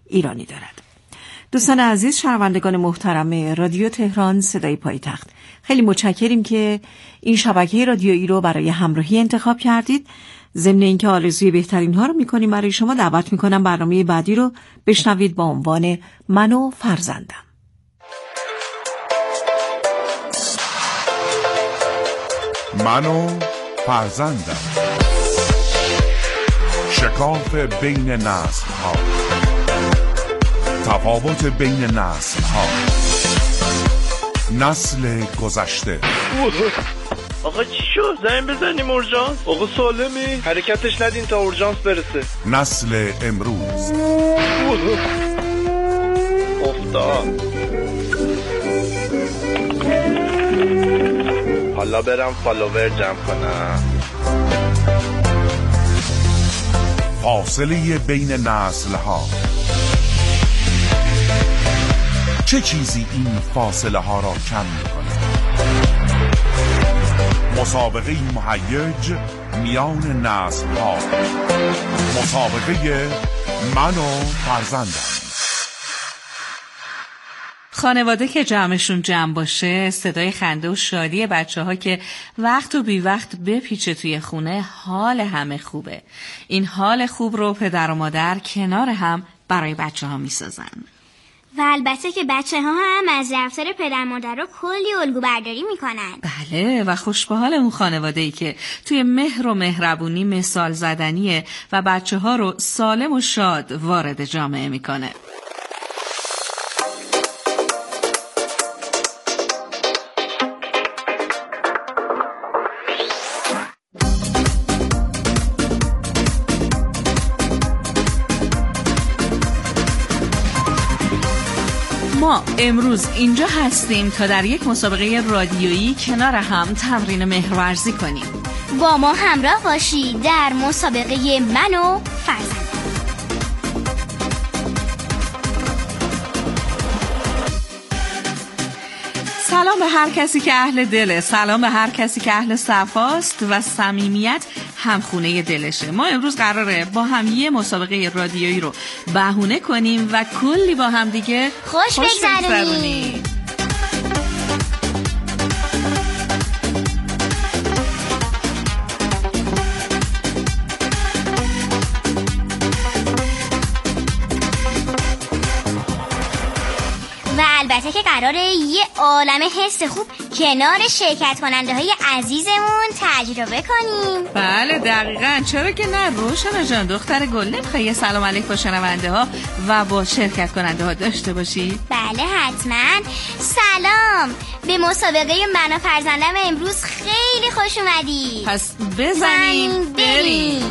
ایرانی دارد. دوستان عزیز، شنوندگان محترم رادیو تهران صدای پایتخت، خیلی متشکریم که این شبکه رادیویی رو برای همراهی انتخاب کردید. ضمن اینکه آرزوی بهترین ها رو میکنیم برای شما، دعوت میکنم برنامه بعدی رو بشنوید با عنوان من و فرزندم. من و فرزندم، شکاف بین نسل ها، تفاوت بین نسل ها، نسل گذشته. آقا چی شد؟ زنگ بزنیم اورژانس؟ آقا سالمی؟ حرکتش ندین تا اورژانس برسه. نسل امروز. افتاد. حالا برم فالوور جمع کنم. فاصله بین نسل ها، چه چیزی این فاصله ها را کم می‌کند؟ مسابقه مهیج میان نسل ها، مسابقه من و فرزندم. خانواده که جمعشون جمع باشه، صدای خنده و شادی بچه‌ها که وقت و بی وقت بپیچه توی خونه، حال همه خوبه. این حال خوب رو پدر و مادر کنار هم برای بچه‌ها میسازن. و البته که بچه‌ها هم از رفتار پدر مادر رو کلی الگو برداری میکنن. بله، و خوش به حال اون خانواده‌ای که توی مهر و مهربونی مثال زدنیه و بچه‌ها رو سالم و شاد وارد جامعه میکنه. ما امروز اینجا هستیم تا در یک مسابقه رادیویی کنار هم تمرین مهرورزی کنیم. با ما همراه باشید در مسابقه من و فرزندم. سلام به هر کسی که اهل دله، سلام به هر کسی که اهل صفاست و صمیمیت همخونه دلشه. ما امروز قراره با هم یه مسابقه رادیویی رو بهونه کنیم و کلی با هم دیگه خوش بگذرونیم. و البته که قراره یه عالمه حس خوب کنار شرکت کننده های عزیزمون تجربه کنیم. بله دقیقاً، چرا که نه. روشنا جان دختر گل، نمیخوای یه سلام علیک با شنونده ها و با شرکت کننده ها داشته باشی؟ بله حتما. سلام، به مسابقه من و فرزندم امروز خیلی خوش اومدی. پس بزنیم بریم.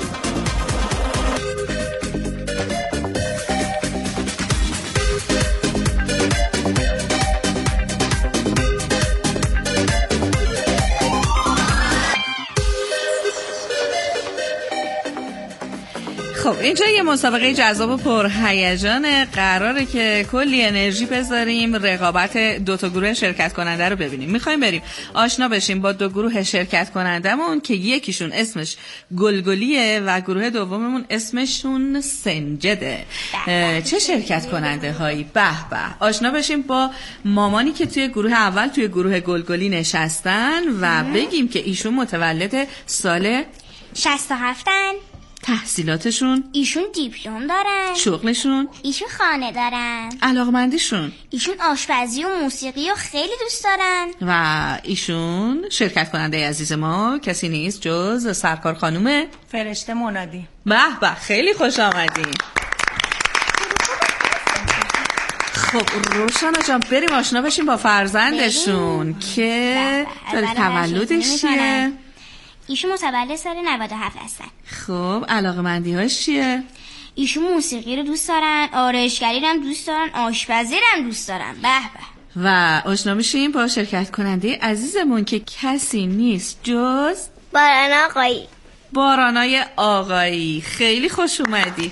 خب اینجا یه مسابقه جذاب و پرهیجانه. قراره که کلی انرژی بذاریم رقابت دو تا گروه شرکت کننده رو ببینیم. میخوایم بریم آشنا بشیم با دو گروه شرکت کنندمون که یکیشون اسمش گلگلیه و گروه دوممون اسمشون سنجده. چه شرکت کننده هایی؟ به به. آشنا بشیم با مامانی که توی گروه اول توی گروه گلگلی نشستن و بگیم که ایشون متولد سال 67-ان. تحصیلاتشون؟ ایشون دیپلم دارن. شغلشون؟ ایشون خانه دارن. علاقمندیشون؟ ایشون آشپزی و موسیقی رو خیلی دوست دارن. و ایشون شرکت کننده عزیز ما کسی نیست جز سرکار خانوم فرشته منادی. به به، خیلی خوش آمدین. خب روشنا جان بریم آشنا بشیم با فرزندشون که تولدش چیه؟ ایشون متولد سال 97 هستن. خب علاقمندی هاش چیه؟ ایشون موسیقی رو دوست دارن، آرایشگری رو هم دوست دارن، آشپزی رو هم دوست دارن. به به. و آشنا میشیم با شرکت کننده عزیزمون که کسی نیست جز باران آقایی. بارانای آقایی، خیلی خوش اومدی.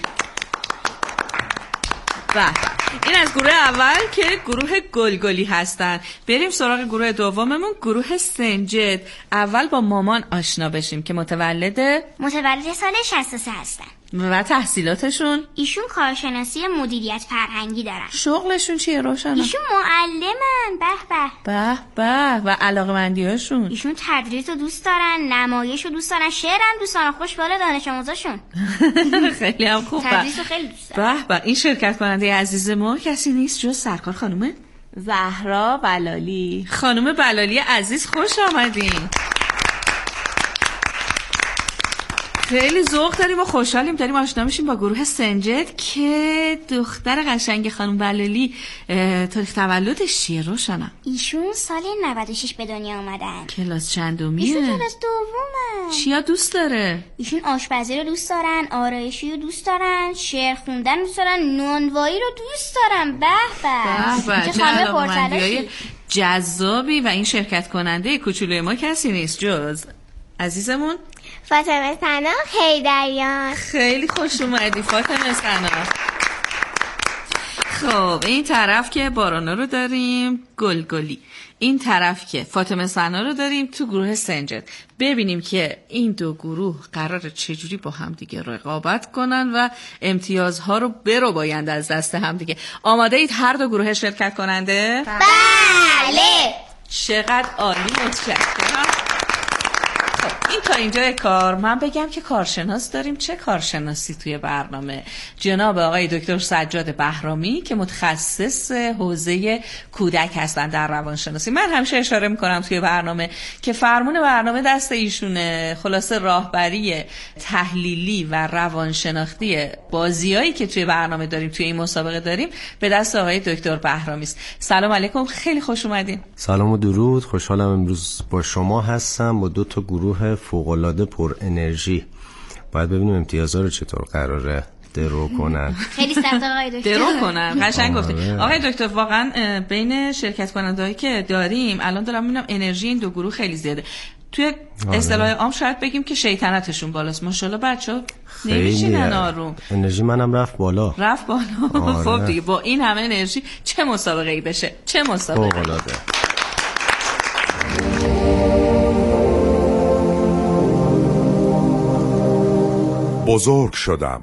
به این از گروه اول که گروه گلگلی هستن. بریم سراغ گروه دوممون، گروه سنجد. اول با مامان آشنا بشیم که متولد سال 63 هستن. و تحصیلاتشون؟ ایشون کارشناسی مدیریت فرهنگی دارن. شغلشون چیه روشن؟ ایشون معلمن. به و علاقه‌مندی‌هاشون؟ ایشون تدریس رو دوست دارن، نمایش رو دوست دارن، شعر هم دوست دارن. خوشبال دانش آموزاشون. خیلی هم خوب. تدریس رو خیلی دوست دارن. به این شرکت کننده عزیز ما کسی نیست جز سرکار خانم زهرا بلالی. خانم بلالی عزیز، خوش آمدین. خیلی ذوق داریم و خوشحالیم داریم آشنا میشیم با گروه سنجد که دختر قشنگ خانم بلالی تاریخ تولدش چیه روشنم؟ ایشون سال 96 به دنیا آمدن. کلاس چندمیه؟ ایشون کلاس دومه. چیا دوست داره؟ ایشون آشپزی رو دوست دارن، آرایشی رو دوست دارن، شعر خوندن رو دوست دارن، نانوایی رو دوست دارن. به چه علاقه‌مندی‌های جذابی. و این شرکت کننده کوچولوی ما کسی نیست جز عزیزمون فاطمه ثنا حیدریان. خیلی خوش اومدی فاطمه ثنا. خب این طرف که بارانا رو داریم گلگلی، این طرف که فاطمه ثنا رو داریم تو گروه سنجد. ببینیم که این دو گروه قراره چجوری با هم دیگه رقابت کنن و امتیازها رو بربایند از دست هم دیگه. آماده اید هر دو گروه شرکت کننده؟ بله. چقدر عالی، متشکرم. این تا اینجای کار. من بگم که کارشناس داریم. چه کارشناسی توی برنامه؟ جناب آقای دکتر سجاد بهرامی که متخصص حوزه کودک هستن در روانشناسی. من همیشه اشاره میکنم توی برنامه که فرمون برنامه دست ایشونه. خلاصه راهبری تحلیلی و روانشناختی بازیایی که توی برنامه داریم، توی این مسابقه داریم، به دست آقای دکتر بهرامی است. سلام علیکم، خیلی خوش اومدین. سلام و درود. خوشحالم امروز با شما هستم با دو تا گروه فوق‌العاده پر انرژی. باید ببینیم امتیازها رو چطور قراره درو کنن. خیلی سخت آقای دکتر. درو کنن. قشنگ گفتید آقای دکتر. واقعا بین شرکت کننده‌هایی که داریم الان دارم میبینم انرژی این دو گروه خیلی زیاده. توی اصطلاح عام شاید بگیم که شیطنتشون بالاست. ماشاءالله بچه‌ها نمیشینن آروم. انرژی منم رفت بالا. خب دیگه با این همه انرژی چه مسابقه‌ای بشه؟ چه مسابقه فوق‌العاده. بزرگ شدم.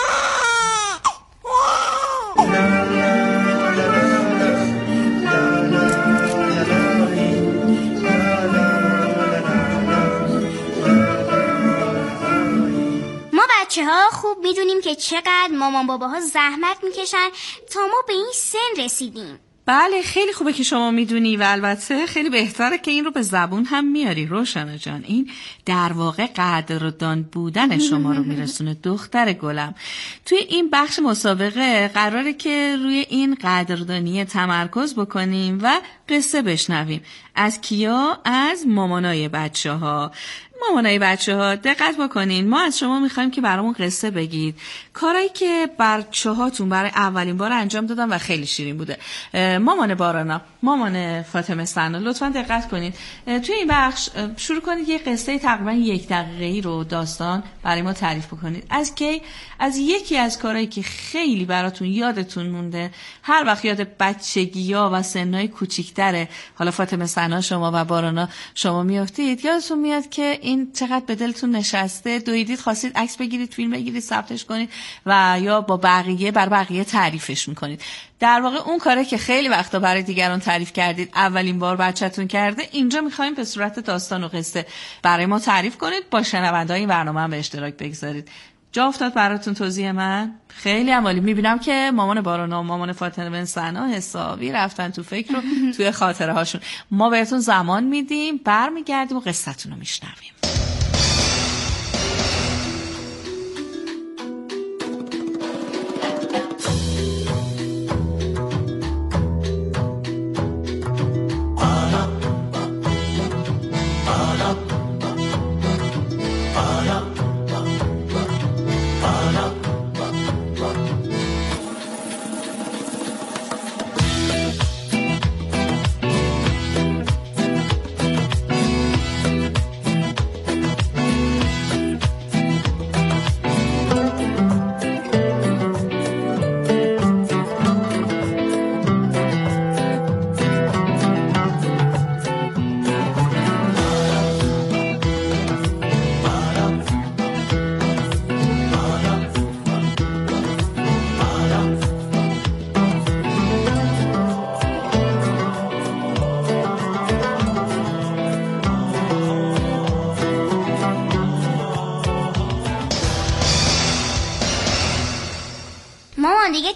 بچه‌ها خوب میدونیم که چقدر مامان باباها زحمت میکشن تا ما به این سن رسیدیم. بله خیلی خوبه که شما میدونی و البته خیلی بهتره که این رو به زبون هم میاری روشنه جان. این در واقع قدردان بودن شما رو میرسونه دختر گلم. توی این بخش مسابقه قراره که روی این قدردانی تمرکز بکنیم و قصه بشنویم. از کیا؟ از مامانای بچه‌ها. مامانای بچه‌ها دقت بکنین، ما از شما میخوایم که برامون قصه بگید. کارایی که بچه‌هاتون برای اولین بار انجام دادن و خیلی شیرین بوده. مامان بارانا، مامان فاطمه ثنا، لطفاً دقت کنید. توی این بخش شروع کنید یه قصه تقریبا 1 دقیقه‌ای رو داستان برای ما تعریف بکنید. از یکی از کارهایی که خیلی براتون یادتون مونده، هر وقت یاد بچگی‌ها و سنای کوچیک‌تره، حالا فاطمه ثنا شما و بارانا شما میافتید، یادتون میاد که این چقدر به دلتون نشسته، دویدید خواستید عکس بگیرید، فیلم بگیرید، ثبتش کنید و یا با بقیه تعریفش میکنید. در واقع اون کاره که خیلی وقتا برای دیگران تعریف کردید، اولین بار بچه‌تون کرده، اینجا میخوایم به صورت داستان و قصه برای ما تعریف کنید، با شنونده‌های این برنامه هم به اشتراک بگذارید. جا افتاد براتون توضیح من؟ خیلی عالی. میبینم که مامان بارانا و مامان فاطمه ثنا حسابی رفتن تو فکر رو توی خاطره هاشون. ما بهتون زمان میدیم، برمیگردیم و قصتون رو میشنویم.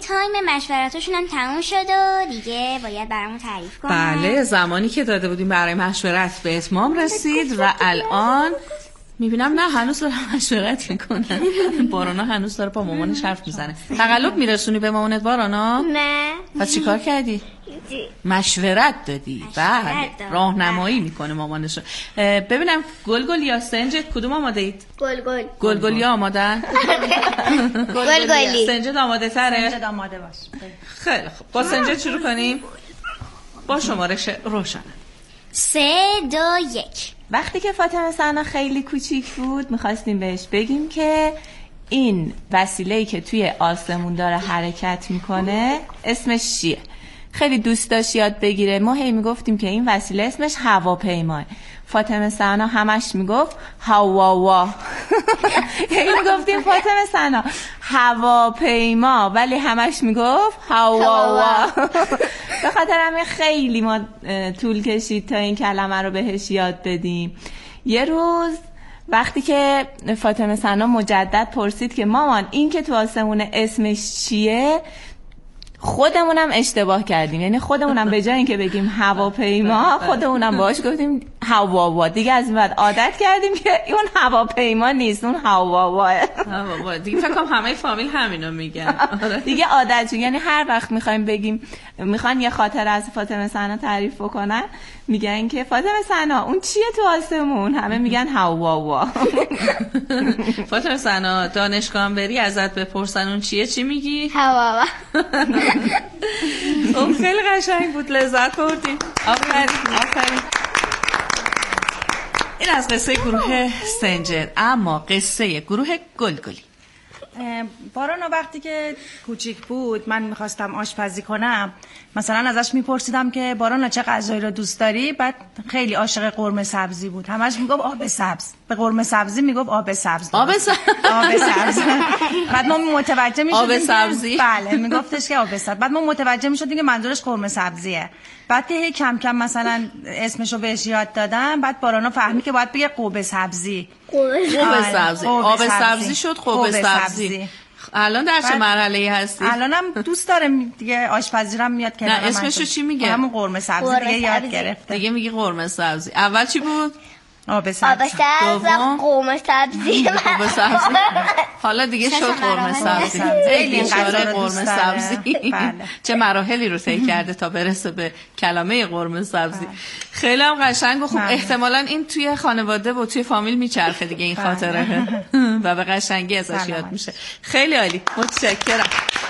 تایم مشورتاشون هم تموم شد و دیگه باید برامون تعریف کنن. بله، زمانی که داده بودیم برای مشورت به اتمام رسید و الان میبینم نه هنوز داره مشورت میکنن. بارانا هنوز داره با مامانش حرف میزنه. تقلب میرسونی به مامانت بارانا؟ نه. پس چی کار کردی؟ مشورت دادی. بله، راهنمایی میکنه مامانش. ببینم گلگل یا سنجد کدوم آماده اید؟ گلگلی آمادن؟ گلگلی. سنجد آماده تره؟ سنجد آماده باش. خیلی خوب، با سنجد شروع کنیم. با شمارش روشن. 3 2 1. وقتی که فاطمه ثنا خیلی کوچیک بود میخواستیم بهش بگیم که این وسیله‌ای که توی آسمون داره حرکت میکنه اسمش چیه. خیلی دوست داشت یاد بگیره. ما هی میگفتیم که این وسیله اسمش هواپیماه. فاطمه ثنا همش میگفت هواوا. هی میگفتیم فاطمه ثنا هواپیما، ولی همش میگفت هواوا. به خاطر همین خیلی ما طول کشید تا این کلمه رو بهش یاد بدیم. یه روز وقتی که فاطمه ثنا مجدد پرسید که مامان این که تو آسمون اسمش چیه، خودمونم اشتباه کردیم. یعنی خودمونم به جای اینکه بگیم هواپیما خودمونم باهاش گفتیم هواوا. دیگه از این بعد عادت کردیم که اون هواپیما نیست، اون هواواه. هواوا دیگه فکر کنم همه فامیل همینو میگن. دیگه عادت شد. یعنی هر وقت میخوایم بگیم میخوان یه خاطره از فاطمه ثنا تعریف بکنن میگن که فاطمه ثنا اون چیه تو آسمون؟ همه میگن هواوا. فاطمه ثنا دانشگاه هم بری ازت بپرسن اون چیه چی میگی؟ هواوا. اون خیلی قشنگ بود، لذت بردیم. آفرین. این از قصه گروه سنجد. اما قصه گروه گلگلی. بارانا وقتی که کوچیک بود من میخواستم آشپزی کنم، مثلا ازش میپرسیدم که بارانا چه غذایی رو دوست داری؟ بعد خیلی عاشق قرمه سبزی بود. همش میگفت آب سبز. به قرمه سبزی میگفت آب سبز. آب سبز. بعد ما متوجه میشدیم آب سبزی. بله میگفتش که آب سبز. بعد ما متوجه میشدیم که منظورش قرمه سبزیه. بعد که کم کم مثلا اسمشو بهش یاد دادم، بعد بارانا فهمید که باید بگه قوب سبزی. قوب سبزی. آب سبزی شد قوب سبزی. الان در چه مرحله هستی؟ الانم دوست داره دیگه آشپزی رو میاد کنار. نه اسمشو چی میگه؟ همون قرمه سبزی دیگه یاد گرفته. دیگه میگه قرمه سبزی. اول چی بود؟ آب سبزی. قرمه سبزی. قرمه سبزی. حالا دیگه شد قرمه سبزی. خیلی قرمه سبزی. چه مراحلی رو طی کرده تا برسه به کلمه قرمه سبزی. خیلی هم قشنگ و خوب. احتمالاً این توی خانواده و توی فامیل میچرخه دیگه این خاطره و به قشنگی ازش یاد میشه. خیلی عالی. متشکرم.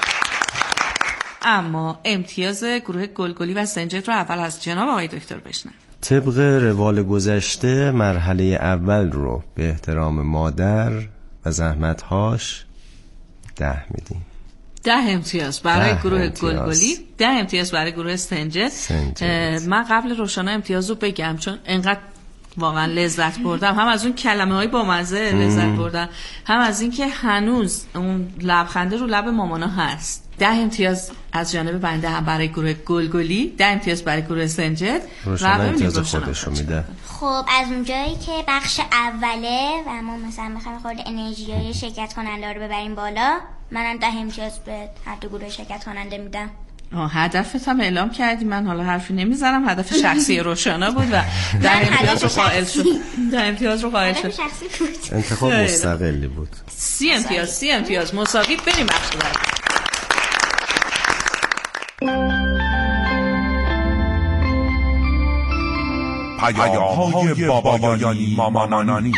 اما امتیاز گروه گلگلی و سنجد رو اول از جناب آقای دکتر بشنویم. طبق روال گذشته مرحله اول رو به احترام مادر و زحمتهاش 10 میدیم. 10 امتیاز برای گروه گلگلی، 10 امتیاز برای گروه سنجد. من قبل روشانا امتیاز رو بگم چون انقدر واقعا لذت بردم، هم از اون کلمه های با مزه لذت بردم، هم از این که هنوز اون لبخنده رو لب مامانا هست. 10 امتیاز از جانب بنده هم برای گروه گلگلی، 10 امتیاز برای گروه سنجد. روشانا امتیاز خودش رو میده. خب از اونجایی که بخش اوله و ما مثلا میخوایم خورده انرژی های شرکت کننده رو ببریم بالا، منم 10 امتیاز به هر دو گروه شرکت کننده میدم. هدفت هم اعلام کردی، من حالا حرفی نمیزنم. هدف شخصی روشانا بود و 10 امتیاز رو قائل شد. 10 امتیاز رو قائل شد. انتخاب مستقلی بود. 30 امتیاز. 30 امتیاز مساوی. بریم بخش بعد. پیام‌های بابایانی مامانانی.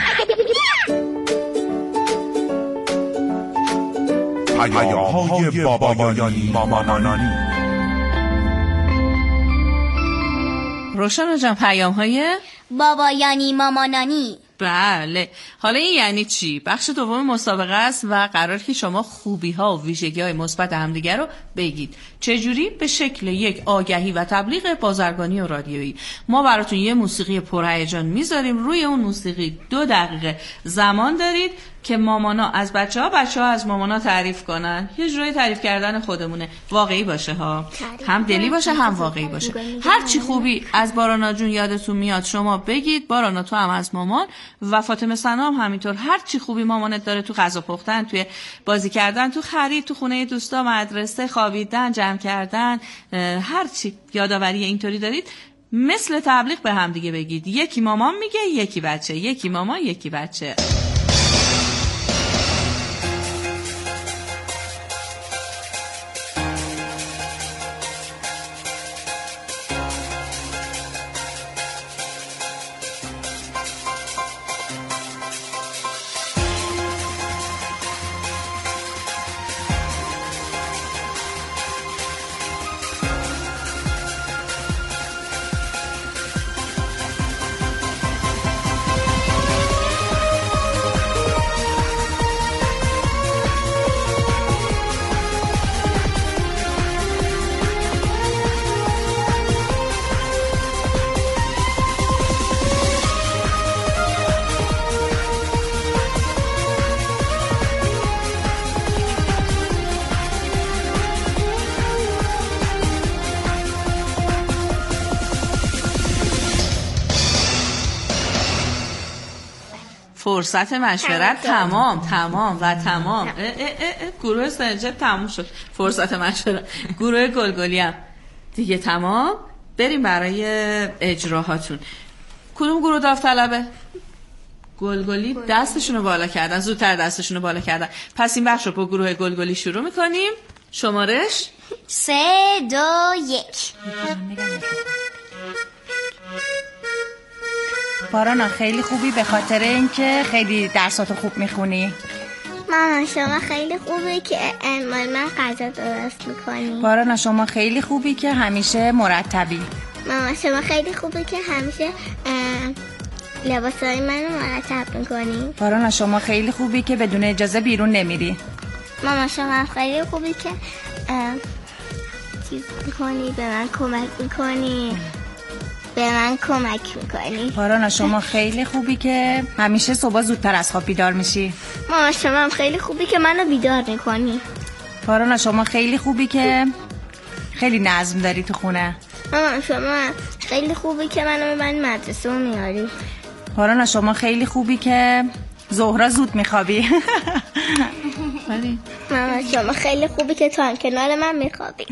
پیام‌های بابایانی مامانانی. روشانا جان پیام‌های بابایانی مامانانی. بله، حالا این یعنی چی؟ بخش دوم مسابقه است و قرار که شما خوبی‌ها و ویژگی‌های مثبت همدیگر رو بگید. چجوری؟ به شکل یک آگهی و تبلیغ بازرگانی و رادیویی. ما براتون یه موسیقی پرهیجان میذاریم، روی اون موسیقی 2 دقیقه زمان دارید که مامانا از بچه‌ها از مامانا تعریف کنن. یه جوری تعریف کردن خودمونه، واقعی باشه ها، هم دلی باشه هم واقعی باشه. هر چی خوبی از بارانا جون یادتون میاد شما بگید. بارانا تو هم از مامان و فاطمه ثنا هم همینطور. هر چی خوبی مامانت داره تو غذا پختن، توی بازی کردن، تو خرید، تو خونه دوستا، مدرسه، خوابیدن، جمع کردن، هر چی یادآوری اینطوری دارید، مثل تبلیغ به هم دیگه بگید. یکی مامان میگه، یکی بچه، یکی مامان، یکی بچه. فرصت مشورت تمام. گروه سنجاب تموم شد. فرصت مشورت. گروه گلگلی هم دیگه تمام. بریم برای اجراهاتون. کدوم گروه داوطلبه؟ گلگلی دستشونو بالا کردن، زودتر دستشونو بالا کردن. پس این بخش رو با گروه گلگلی شروع میکنیم. شمارش 3 2 1. بارانا خیلی خوبی به خاطر اینکه خیلی درساتو خوب میخونی. مامان شما خیلی خوبی که من غذا درست میکنی. بارانا شما خیلی خوبی که همیشه مرتبی. مامان شما خیلی خوبی که همیشه لباسای منو مرتب میکنی. بارانا شما خیلی خوبی که بدون اجازه بیرون نمیری. مامان شما خیلی خوبی که چیز میکنی، به من کمک میکنی. بارانا شما خیلی خوبی که همیشه صبح زودتر از خواب بیدار میشی. مامان شما هم خیلی خوبی که منو بیدار میکنی. بارانا شما خیلی خوبی که خیلی نظم داری تو خونه. مامان شما خیلی خوبی که منو میبری مدرسه و میاری. بارانا شما خیلی خوبی که ظهرا زود میخوابی. مامان شما خیلی خوبی که تو هم کنار من میخوابی.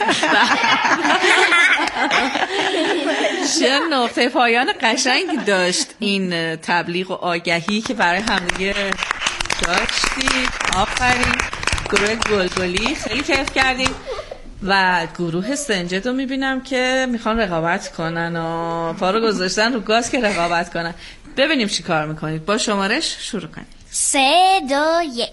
چه نقطه پایان قشنگی داشت این تبلیغ و آگهی که برای همدیگه داشتید. آفرین گروه گلگلی، خیلی کیف کردیم. و گروه سنجد رو میبینم که میخوان رقابت کنن و پا رو گذاشتن رو گاز که رقابت کنن. ببینیم چی کار میکنید. با شمارش شروع کنید. 3 2 1.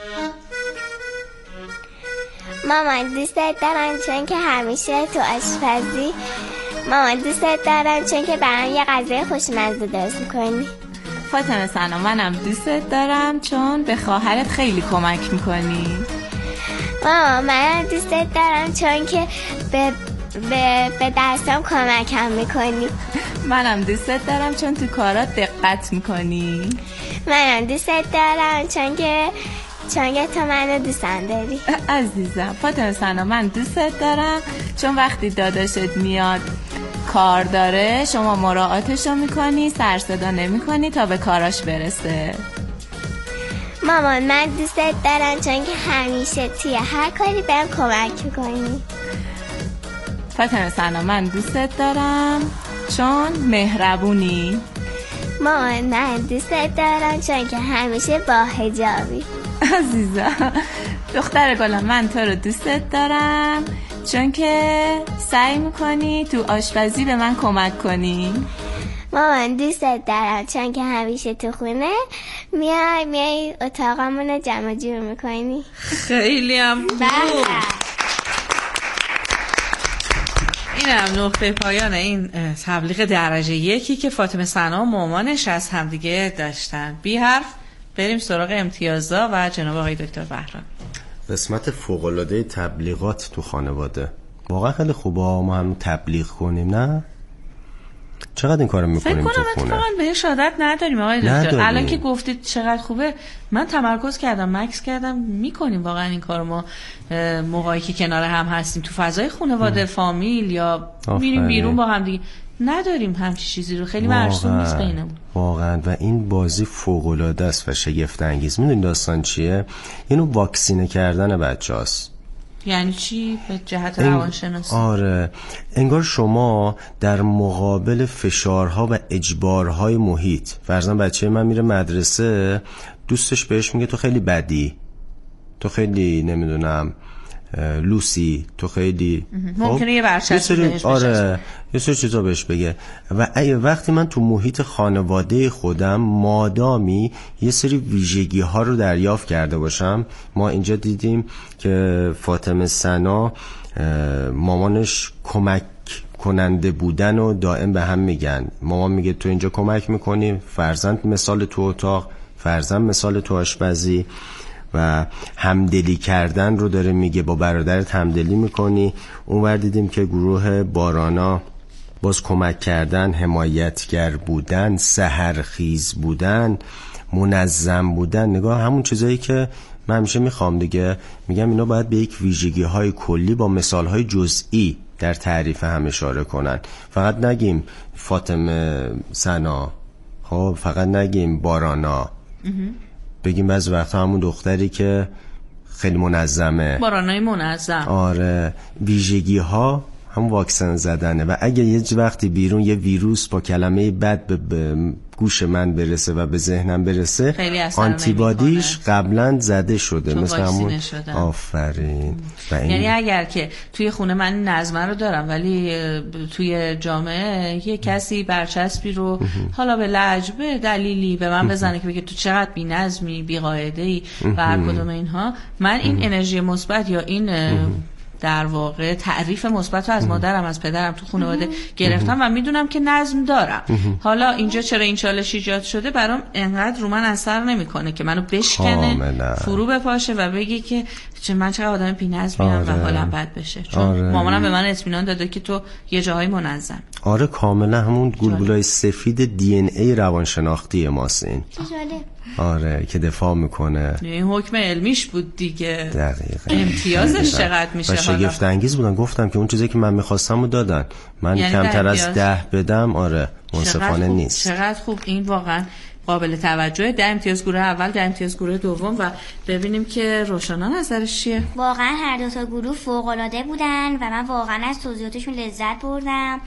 مامان دوستت دارم چون که همیشه تو آشپزی. مامان دوستت دارم چون که برام یه غذای خوشمزه درست میکنی. فاطمه ثنا منم دوستت دارم چون به خواهرت خیلی کمک میکنی. مامان من دوستت دارم چون که به درسام کمکم میکنی. منم دوستت دارم چون تو کارات دقت میکنی. منم دوستت دارم چون که تو منو دوستم داری. عزیزم فاطمه ثنا من دوستت دارم چون وقتی داداشت میاد کار داره شما مراعاتشو میکنی، سر صدا نمیکنی تا به کاراش برسه. مامان من دوستت دارم چون که همیشه توی هر کاری بهم کمک میکنی. فاطمه ثنا من دوستت دارم چون مهربونی. مامان من دوستت دارم چون که همیشه با حجابی. عزیزم دختر گلم من تو رو دوستت دارم چون که سعی میکنی تو آشپزی به من کمک کنی. مامان دوستت دارم چون که همیشه تو خونه میای اتاقمون رو جمع جور میکنی. خیلی هم خوب. این هم نقطه پایان این تبلیغ درجه 1 که فاطمه ثنا و مامانش از همدیگه داشتن. بی حرف بریم سراغ امتیازا و جناب آقای دکتر بهرام. قسمت فوق‌العاده تبلیغات تو خانواده واقعا خیلی خوبه ما هم تبلیغ کنیم، نه؟ چقدر این کارو میکنیم تو خونه؟ فکر کنم اتفاقا بهش عادت نداریم آقای دکتر. الان که گفتید چقدر خوبه، من تمرکز کردم، مکس کردم، میکنیم واقعا این کارو ما موقعی که کنار هم هستیم تو فضای خانواده، فامیل یا میریم بیرون با هم دیگه. نداریم همچین چیزی رو، خیلی مرسوم نیست بینمون واقعا. و این بازی فوق‌العاده است و شگفت انگیز. میدونید داستان چیه؟ اینو واکسینه کردن بچه‌هاست. یعنی چی به جهت روانشناسی؟ آره، انگار شما در مقابل فشارها و اجبارهای محیط، فرضاً بچه من میره مدرسه، دوستش بهش میگه تو خیلی بدی، تو خیلی نمیدونم لوسی، تو خیلی ممکنه یه برچسب بهش بشه. آره، یه سری چیزا بهش بگه. و وقتی من تو محیط خانواده خودم مادامی یه سری ویژگی ها رو دریافت کرده باشم، ما اینجا دیدیم که فاطمه سنا مامانش کمک کننده بودن و دائم به هم میگن. مامان میگه تو اینجا کمک میکنی، فرزند مثال تو اتاق، فرزند مثال تو آشپزی، و همدلی کردن رو داره میگه، با برادرت همدلی میکنی. اونور دیدیم که گروه بارانا باز کمک کردن، حمایتگر بودن، سحرخیز بودن، منظم بودن. نگاه همون چیزایی که من همیشه میخوام دیگه، میگم اینا باید به یک ویژگی های کلی با مثال های جزئی در تعریف هم اشاره کنن. فقط نگیم فاطمه سنا، خب فقط نگیم بارانا، بگیم بعضی وقتا همون دختری که خیلی منظمه، بارانای منظم. آره، ویژگی ها همون واکسن زدنه. و اگه یه وقتی بیرون یه ویروس با کلمه بد به گوش من برسه و به ذهنم برسه، آنتیبادیش قبلا زده شده، مثل همون آفرین. یعنی اگر که توی خونه من نظم رو دارم ولی توی جامعه یه کسی برچسبی رو حالا به لهجه به دلیلی به من بزنه که بگه تو چقدر بی‌نظمی، بی‌قاعده‌ای و هر کدوم اینها، من این انرژی مثبت یا این در واقع تعریف مثبت رو از مادرم، از پدرم تو خانواده گرفتم و میدونم که نظم دارم. حالا اینجا چرا این چالش ایجاد شده برام انقدر رو من اثر نمیکنه که منو بشکنه، فرو بپاشه و بگه که من چقدر آدم بی‌نظمیم و حالم بد بشه، چون مامانم به من اطمینان داده که تو یه جاهای منظم. آره کاملا، همون گلبولای سفید دی ان ای روانشناختی ماست این. آره که دفاع میکنه. این حکم علمیش بود دیگه. دقیقاً. امتیازش چقدر میشه؟ و شگفت انگیز بودن. گفتم که اون چیزی که من میخواستم رو دادن. من یعنی کمتر از 10 بدم آره منصفانه نیست. چقدر خوب. این واقعا قابل توجهه. 10 امتیاز گروه اول، 10 امتیاز گروه دوم. و ببینیم که روشنا نظرش چیه. واقعا هر دو تا گروه فوق العاده بودن و من واقعا از توضیحاتشون لذت بردم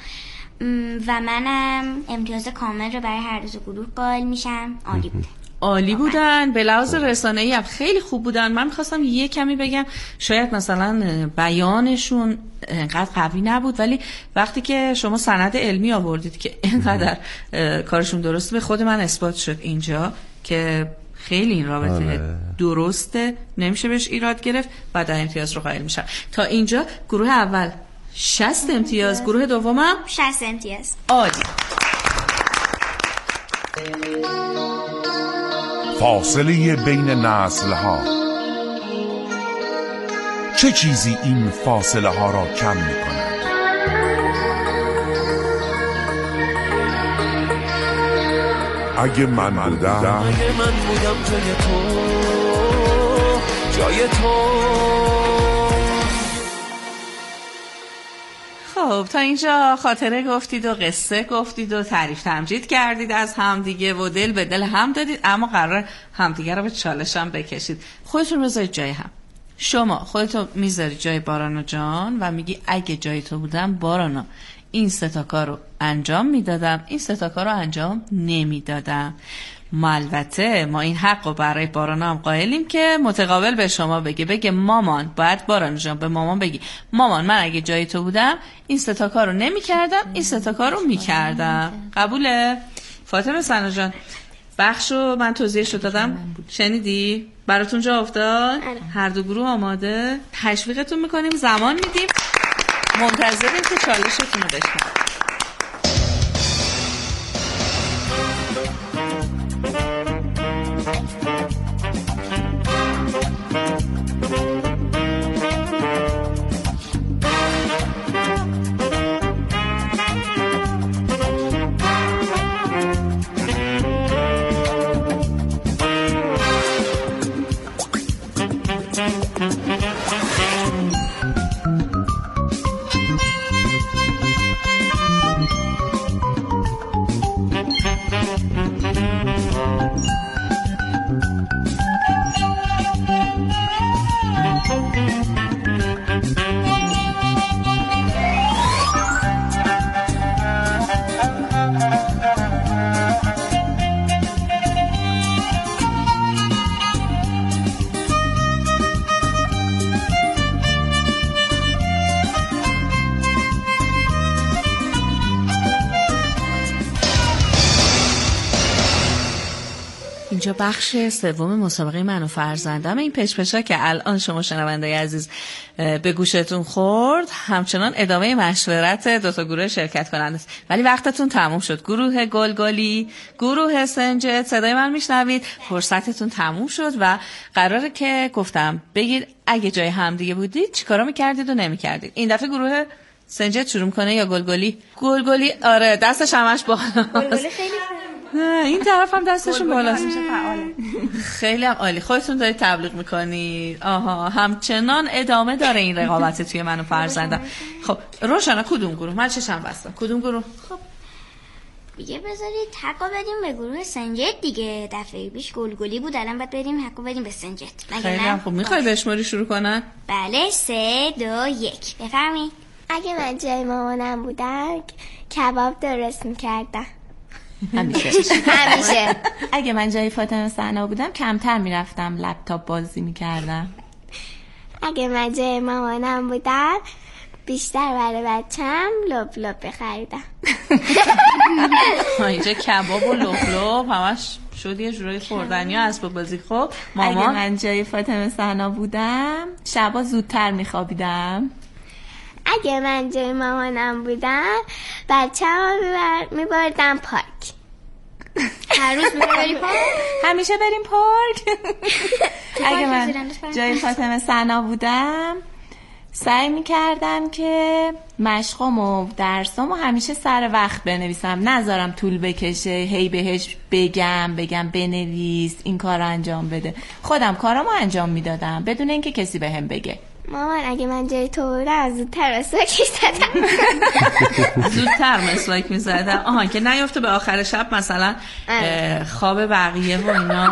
و منم امتیاز کامل رو برای هر دو تا گروه قائل میشم. عالی بود. عالی بودن، به لحاظ رسانه‌ای هم خیلی خوب بودن. من می‌خواستم یه کمی بگم شاید مثلا بیانشون انقدر قوی نبود، ولی وقتی که شما سند علمی آوردید که اینقدر کارشون درسته، به خود من اثبات شد اینجا که خیلی این رابطه درسته، نمیشه بهش ایراد گرفت. بعد امتیاز رو قائل میشم. تا اینجا گروه اول 60 امتیاز، گروه دومم 60 امتیاز. عالی. فاصله بین نسل ها، چه چیزی این فاصله ها را کم می کند؟ اگه من بودم جای تو. خب تا اینجا خاطره گفتید و قصه گفتید و تعریف تمجید کردید از همدیگه و دل به دل هم دادید، اما قرار همدیگه رو به چالش هم بکشید. خودتون بذارید جای هم. شما خودتون میذاری جای بارانا جان و میگی اگه جای تو بودم بارانا این 3 تا کار رو انجام میدادم، این 3 تا کار رو انجام نمیدادم. البته ما این حق رو برای بارانا هم قائلیم که متقابل به شما بگه مامان، باید بارانا جان به مامان بگی مامان من اگه جای تو بودم این 3 تا کار رو نمی کردم، این 3 تا کار رو می کردم. قبوله؟ فاطمه سنا جان بخش رو من توضیحش رو دادم، شنیدی؟ براتون جا افتاد؟ هر دو گروه آماده؟ تشویقتون میکنیم، زمان میدیم، منتظریم که چالشتون رو بشنویم. اینجا بخش سوم مسابقه من و فرزندم. این پچ‌پچ‌ها که الان شما شنونده عزیز به گوشتون خورد همچنان ادامه مشورت دو تا گروه شرکت کننده است، ولی وقتتون تموم شد. گروه گلگلی، گروه سنجت، صدای من میشنوید؟ فرصتتون تموم شد و قراره که گفتم بگید اگه جای همدیگه بودید چیکارا میکردید و نمیکردید. این دفعه گروه سنجت شروع میکنه یا گلگلی؟ گلگلی آره دستش همش بالاست. گلگلی خیلی این طرف هم دستشون بالاست. خیلی هم عالی. خودتون دارید تبلیغ میکنید. آها همچنان ادامه داره این رقابت توی من و فرزندم. خب روشنا کدوم گروه؟ من چشم بستم. کدوم گروه؟ خب دیگه بذارید حقا بدیم به گروه سنجت دیگه. دفعه پیش گلگلی بود، الان باید بدیم حقا بدیم به سنجت. خیلی هم خوب. میخوای بشماری شروع کنن؟ بله 3 2 1 بفرمایید. اگه من جای مامانم بودم کباب درست میکردم. همیشه. اگه من جای فاطمه سنا بودم کمتر میرفتم لپتاپ بازی میکردم. اگه من جای مامانم بودم بیشتر برای بچم لب بخریدم. اینجا کباب و لب همش شد یه جورای خوردنی و اسباب بازی. خب مامان اگه من جای فاطمه سنا بودم شبا زودتر میخوابیدم. اگه من جای مامانم بودم بچه‌ها میبردم پارک. هر روز میبری پارک؟ همیشه بریم پارک. اگه من جای فاطمه سنا بودم سعی میکردم که مشقام و درسام و همیشه سر وقت بنویسم، نذارم طول بکشه هی بهش بگم بنویس این کار رو انجام بده. خودم کارامو انجام میدادم بدون اینکه کسی بهم بگه. مامان اگه من جای تو بودم زودتر مسواک میزدم. زودتر مسواک میزدم. آها که نیفته به آخر شب مثلا خواب بقیه و اینا.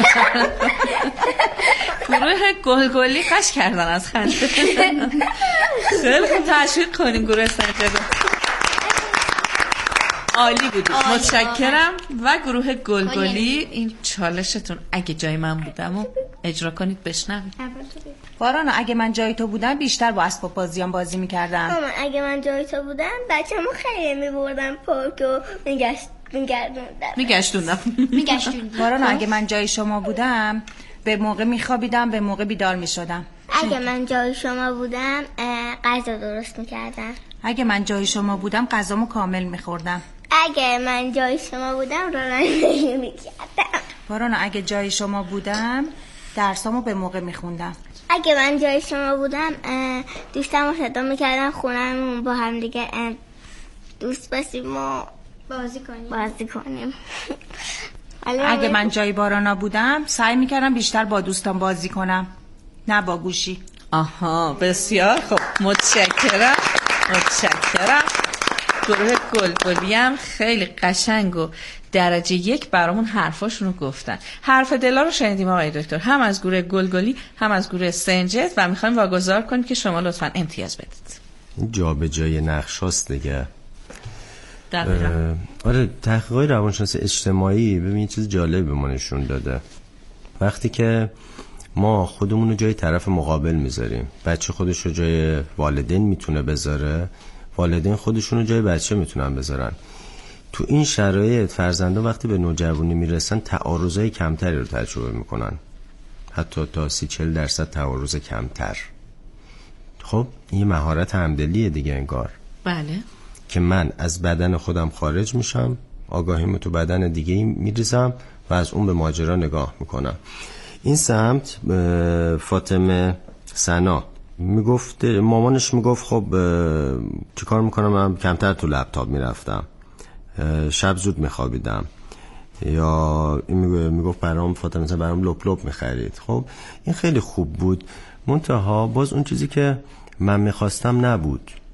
گروه گلگلی قش کردن از خنده. خیلی خوب تشویق کنیم گروه سنجت. عالی بودید، متشکرم. و گروه گلگلی این چالشتون اگه جای من بودم و اجرا کنید بشنوید. بارانا اگه من جای تو بودم بیشتر با اسباب بازیام بازی میکردم. مامان اگه من جای تو بودم بچه‌مو خیلی میبردم پارک و میگشتوندم. بارانا اگه من جای شما بودم به موقع میخوابیدم، به موقع بیدار میشدم. اگه من جای شما بودم غذا درست میکردم. اگه من جای شما بودم غذامو کامل میخوردم. اگه من جای شما بودم رانندگی میکردم. بارانا اگه جای شما بودم درسامو به موقع میخوندم. اگه من جای شما بودم دوستمو صدا میکردم خونمون با هم دیگه دوست باشیم و بازی کنیم. اگه من جای بارانا بودم سعی میکردم بیشتر با دوستان بازی کنم نه با گوشی. آها بسیار خب متشکرم. گروه گلگلی هم خیلی قشنگ و درجه 1 برامون حرفاشونو گفتن. حرف دلا رو شنیدیم آقای دکتر، هم از گروه گلگلی هم از گروه سنجت و میخوایم واگذار کنیم که شما لطفاً امتیاز بدید. جا به جای نقشاست دیگه. دقیقاً. آره تحقیقات روانشناسی اجتماعی ببین یه چیز جالب به ما نشون داده. وقتی که ما خودمون رو جای طرف مقابل میذاریم، بچه خودش رو جای والدین میتونه بذاره، والدین خودشون رو جای بچه میتونن بذارن. تو این شرایط فرزندا وقتی به نوجوانی میرسن تعارضای کمتری رو تجربه میکنن، حتی تا 30-40% تعارض کمتر. خب این یه مهارت همدلیه دیگه انگار. بله. که من از بدن خودم خارج میشم، آگاهیمو تو بدن دیگه میریزم و از اون به ماجرا نگاه میکنم. این سمت فاطمه سنا میگفت، مامانش میگفت خب چیکار میکنم؟ من کمتر تو لپتاپ میرفتم، شب زود میخوابیدم. یا این میگفت برام فاطمه سنا برام لپ میخرید. خب این خیلی خوب بود، منتها باز اون چیزی که من میخواستم نبود.